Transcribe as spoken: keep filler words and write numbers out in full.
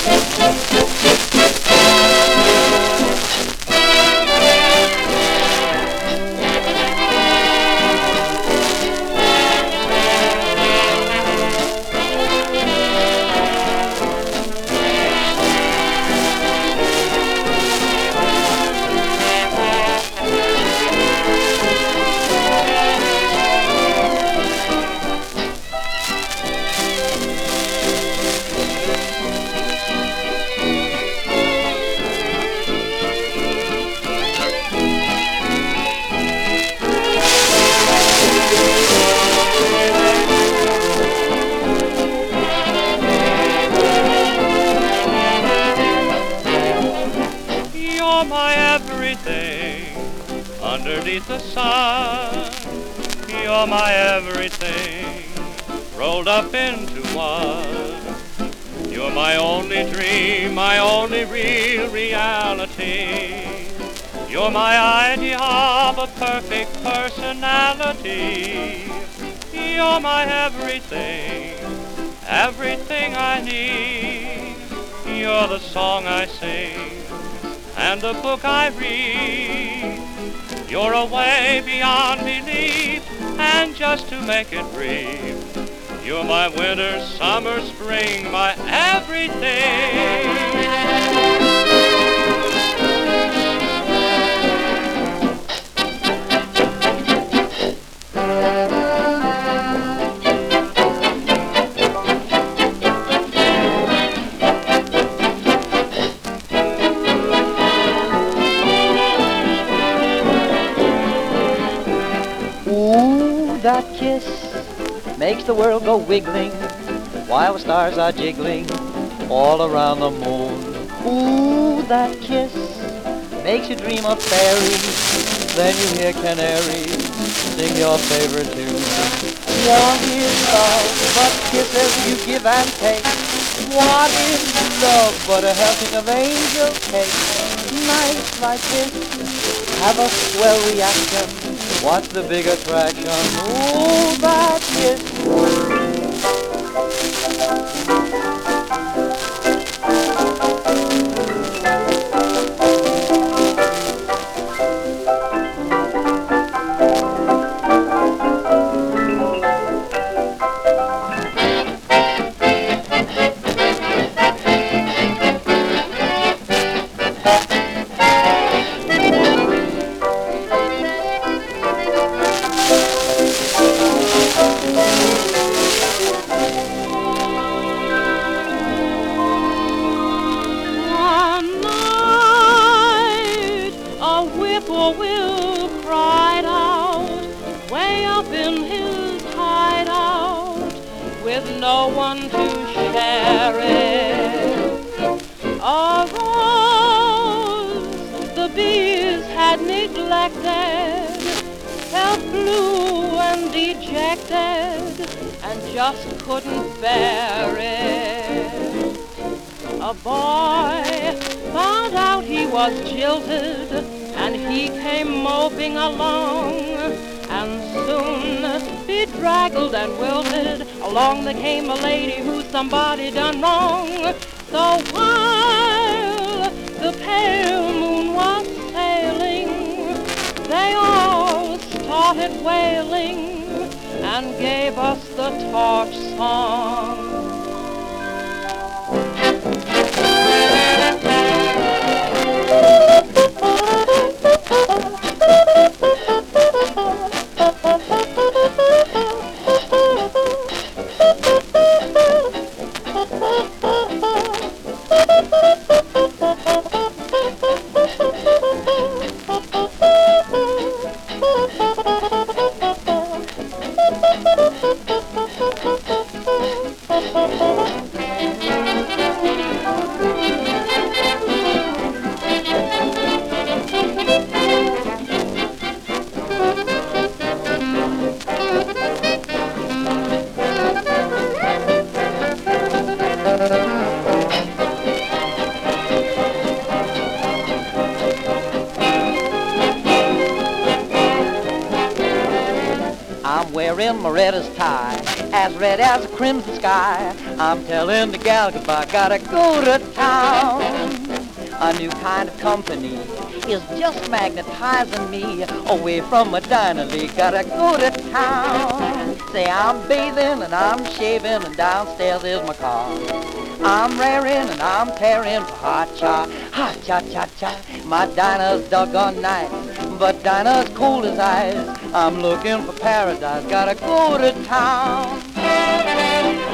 You're my everything underneath the sun. You're my everything rolled up into one. You're my only dream, my only real reality. You're my idea of a perfect personality. You're my everything, everything I need. You're the song I sing and the book I read. You're a way beyond belief, and just to make it brief, you're my winter, summer, spring, my everything. Ooh, that kiss makes the world go wiggling while the stars are jiggling all around the moon. Ooh, that kiss makes you dream of fairies. Then you hear canaries sing your favorite tune. What is love but kisses you give and take? What is love but a helping of angel cake? Nights like this have a swell reaction. What's the big attraction? Ooh, that kiss. Will cried out, way up in his hideout, with no one to share it. A rose the bees had neglected felt blue and dejected, and just couldn't bear it. A boy found out he was jilted, and he came moping along, and soon, bedraggled and wilted, along there came a lady who somebody done wrong. So while the pale moon was sailing, they all started wailing and gave us the torch song. wearing my reddest tie, as red as a crimson sky. I'm telling the gal goodbye, gotta go to town. A new kind of company is just magnetizing me away from Medina Lee. Gotta go to town. Say I'm bathing and I'm shaving and downstairs is my car. I'm raring and I'm tearing for hot cha, hot cha cha cha. My Dinah's doggone nice, but Dinah's cold as ice. I'm looking for paradise. Gotta go to town.